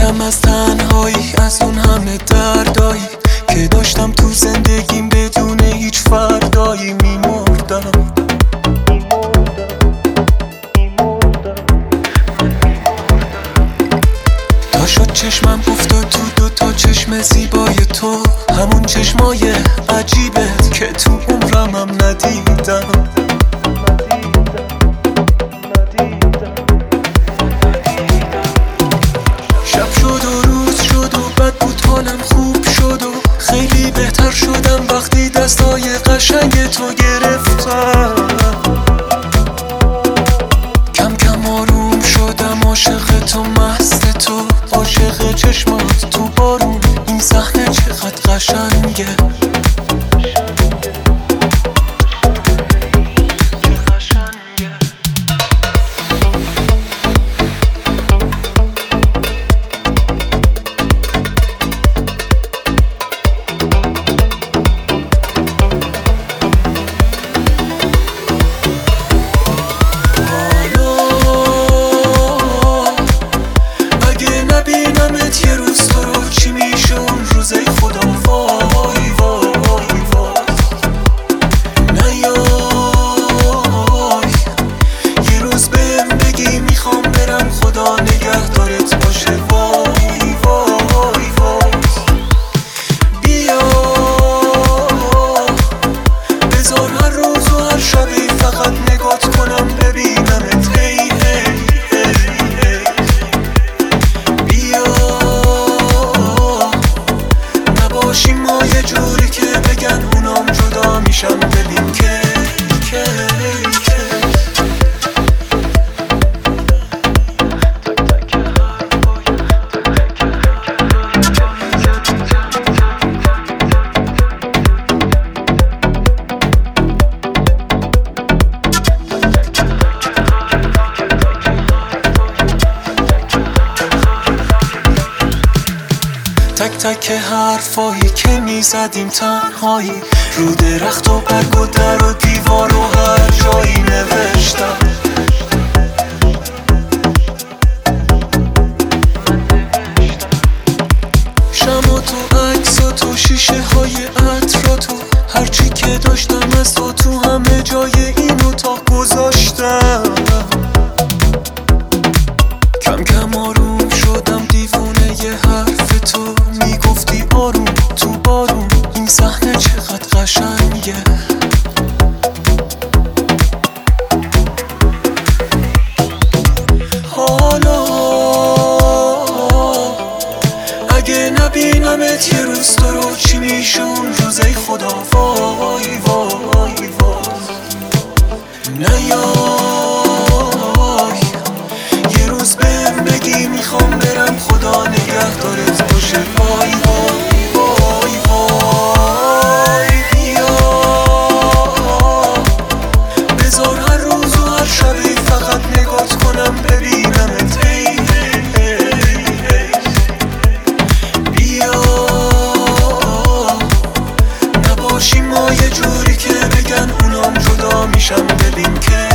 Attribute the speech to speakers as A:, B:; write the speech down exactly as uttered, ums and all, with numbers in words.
A: میرم از تنهایی، از اون همه دردایی که داشتم تو زندگیم بدون هیچ فردایی. میمردم تا شد چشمم افتاد تو دوتا چشم زیبای تو، همون چشمای عجیبت که تو عمرم هم ندیدم. شب شد و روز شد و بد بود حالم خوب شد و خیلی بهتر شدم وقتی دستای قشنگ تو گرفتم. کم کم آروم شدم، عاشق تو مست تو، عاشق چشمات تو بارون. این صحنه چقدر قشنگه. ببین که که که تک تک حرفایی که میزدیم تنهایی، رو درخت و برگ و در و دیوار و هر جایی نوشتم. شما تو عکس و تو شیشه های عطر تو، هرچی که داشتم از تو تو همه جای این اتاق گذاشتم. کم کم آروم شدم، دیوونه ی حرف تو، میگفتی آروم تو بارون. این صحنه چقدر قشنگه. حالا اگه نبینمت یه روز تو رو، چی میشه اون روز؟ ای خدا وای وای وای. نیای یه روز بهم بگی میخوام برم، خدا نگهدارت باشه. وای وای وای وای. بیا بذار هر روز و هر شبی فقط نگات کنم ببینمت. ای ای ای. بیا نباشیم ما یه جوری که بگن اونام جدا میشم. ببین که